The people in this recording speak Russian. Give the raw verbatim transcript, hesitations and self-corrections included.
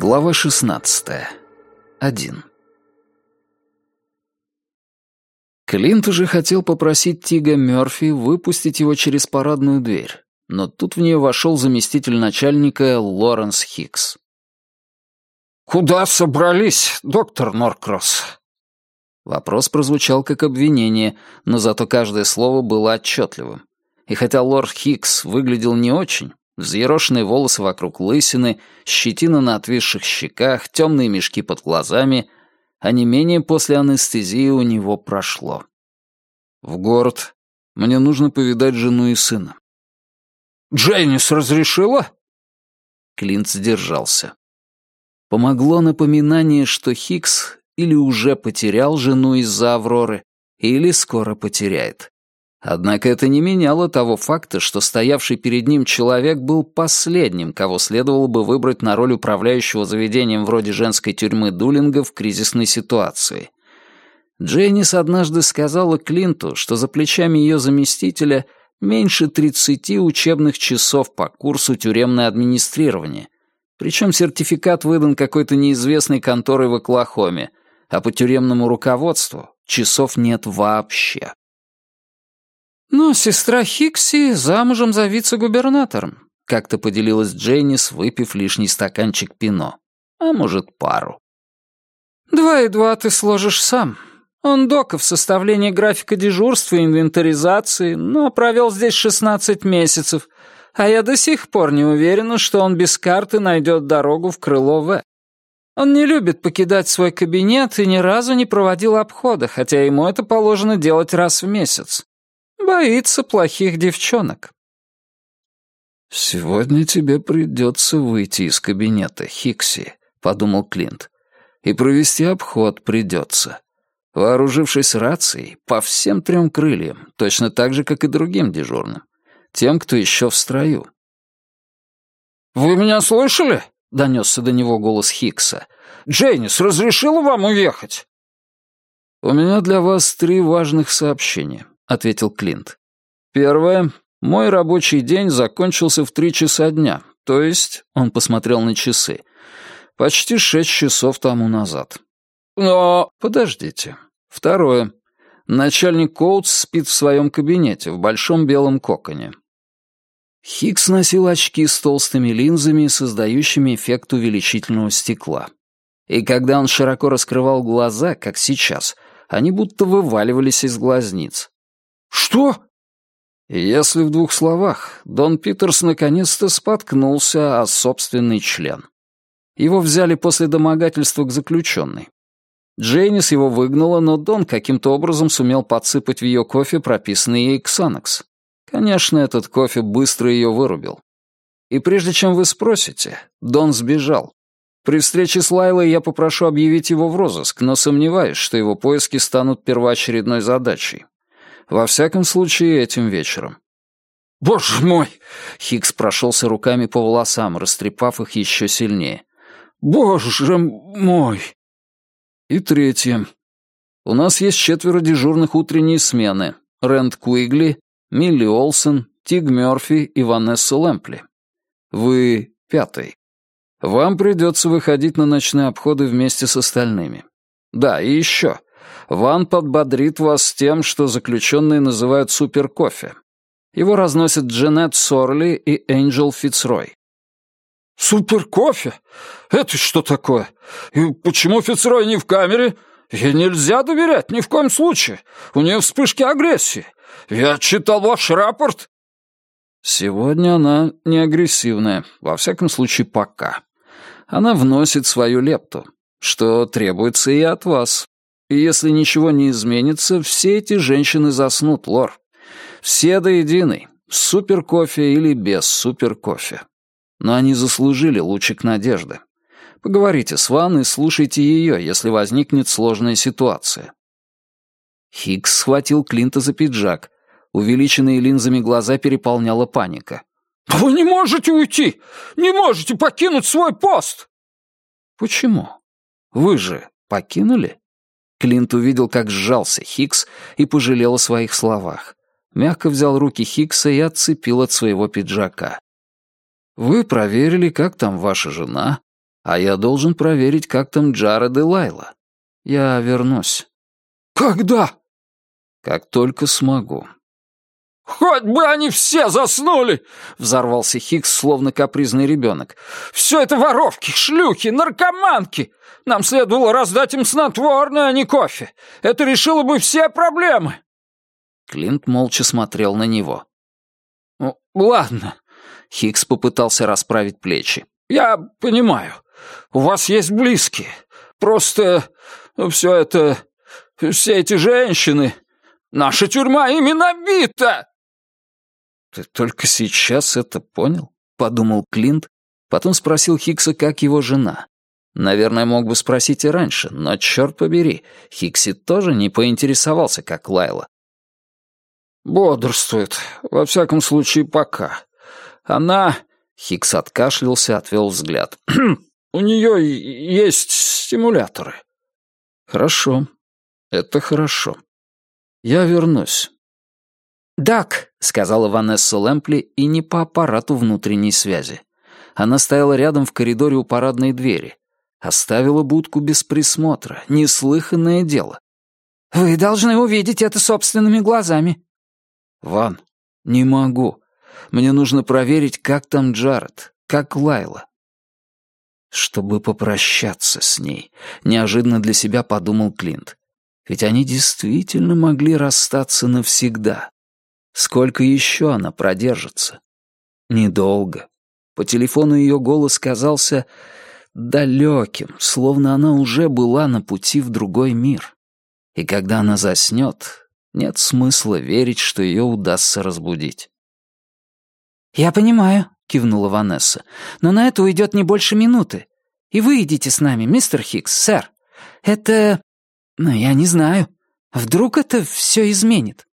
Глава шестнадцатая. Один. Клинт уже хотел попросить Тига Мёрфи выпустить его через парадную дверь, но тут в нее вошел заместитель начальника Лоренс Хикс. «Куда собрались, доктор Норкросс?» Вопрос прозвучал как обвинение, но зато каждое слово было отчетливым. И хотя лорд Хикс выглядел не очень, взъерошенные волосы вокруг лысины, щетина на отвисших щеках, темные мешки под глазами, онемение после анестезии у него прошло. «В город. Мне нужно повидать жену и сына». «Дженнис разрешила?» Клинт сдержался. Помогло напоминание, что Хикс или уже потерял жену из-за Авроры, или скоро потеряет. Однако это не меняло того факта, что стоявший перед ним человек был последним, кого следовало бы выбрать на роль управляющего заведением вроде женской тюрьмы Дулинга в кризисной ситуации. Дженнис однажды сказала Клинту, что за плечами ее заместителя меньше тридцати учебных часов по курсу тюремное администрирование, причем сертификат выдан какой-то неизвестной конторой в Оклахоме, а по тюремному руководству часов нет вообще. «Но сестра Хикси замужем за вице-губернатором», — как-то поделилась Дженнис, выпив лишний стаканчик пино. А может, пару. «Два и два ты сложишь сам. Он дока в составлении графика дежурства и инвентаризации, но провел здесь шестнадцать месяцев, а я до сих пор не уверена, что он без карты найдет дорогу в крыло В. Он не любит покидать свой кабинет и ни разу не проводил обхода, хотя ему это положено делать раз в месяц. Боится плохих девчонок». «Сегодня тебе придется выйти из кабинета, Хикси», — подумал Клинт. «И провести обход придется. Вооружившись рацией, по всем трем крыльям, точно так же, как и другим дежурным. Тем, кто еще в строю». «Вы меня слышали?» — донесся до него голос Хикса. «Дженнис разрешила вам уехать?» «У меня для вас три важных сообщения», — ответил Клинт. «Первое. Мой рабочий день закончился в три часа дня, то есть, — он посмотрел на часы, — почти шесть часов тому назад. Но... Подождите. Второе. Начальник Коутс спит в своем кабинете в большом белом коконе». Хикс носил очки с толстыми линзами, создающими эффект увеличительного стекла. И когда он широко раскрывал глаза, как сейчас, они будто вываливались из глазниц. «Что?» Если в двух словах, Дон Питерс наконец-то споткнулся о собственный член. Его взяли после домогательства к заключенной. Дженнис его выгнала, но Дон каким-то образом сумел подсыпать в ее кофе прописанный ей Ксанакс. Конечно, этот кофе быстро ее вырубил. И прежде чем вы спросите, Дон сбежал. При встрече с Лайлой я попрошу объявить его в розыск, но сомневаюсь, что его поиски станут первоочередной задачей. Во всяком случае, этим вечером. «Боже мой!» — Хикс прошелся руками по волосам, растрепав их еще сильнее. «Боже мой!» И третье. У нас есть четверо дежурных утренней смены. Рэнд Куигли, Милли Олсен, Тиг Мёрфи и Ванесса Лэмпли. Вы пятый. Вам придется выходить на ночные обходы вместе с остальными. Да, и еще. Ван подбодрит вас тем, что заключенные называют суперкофе. Его разносят Дженнет Сорли и Энджел Фицрой. «Суперкофе? Это что такое? И почему Фицрой не в камере? Ей нельзя доверять ни в коем случае. У нее вспышки агрессии. Я читал ваш рапорт». Сегодня она не агрессивная, во всяком случае пока. Она вносит свою лепту, что требуется и от вас. И если ничего не изменится, все эти женщины заснут, Лор. Все до единой, с суперкофе или без суперкофе. Но они заслужили лучик надежды. Поговорите с Ван и слушайте ее, если возникнет сложная ситуация. Хикс схватил Клинта за пиджак. Увеличенные линзами глаза переполняла паника. «Вы не можете уйти! Не можете покинуть свой пост!» «Почему? Вы же покинули?» Клинт увидел, как сжался Хикс, и пожалел о своих словах. Мягко взял руки Хикса и отцепил от своего пиджака. «Вы проверили, как там ваша жена, А я должен проверить, как там Джаред и Лайла. Я вернусь. Когда? Как только смогу. «Хоть бы они все заснули!» — взорвался Хикс, словно капризный ребенок. «Все это воровки, шлюхи, наркоманки! Нам следовало раздать им снотворное, а не кофе. Это решило бы все проблемы!» Клинт молча смотрел на него. «Ну, ладно», — Хикс попытался расправить плечи. «Я понимаю. У вас есть близкие. Просто все это... все эти женщины... Наша тюрьма ими набита!» «Ты только сейчас это понял?» — подумал Клинт, потом спросил Хикса, как его жена. Наверное, мог бы спросить и раньше, но, черт побери, Хикси тоже не поинтересовался, как Лайла. «Бодрствует, во всяком случае, пока. Она...» — Хикс откашлялся, отвел взгляд. «У нее есть стимуляторы». «Хорошо, это хорошо. Я вернусь». «Дак», — сказала Ванесса Лэмпли, и не по аппарату внутренней связи. Она стояла рядом в коридоре у парадной двери. Оставила будку без присмотра. Неслыханное дело. «Вы должны увидеть это собственными глазами». «Ван, не могу. Мне нужно проверить, как там Джаред, как Лайла». Чтобы попрощаться с ней, неожиданно для себя подумал Клинт. Ведь они действительно могли расстаться навсегда. Сколько еще она продержится? Недолго. По телефону ее голос казался далеким, словно она уже была на пути в другой мир. И когда она заснет, нет смысла верить, что ее удастся разбудить. «Я понимаю», — кивнула Ванесса, «но на это уйдет не больше минуты. И вы идите с нами, мистер Хикс, сэр. Это... ну, я не знаю. Вдруг это все изменит?»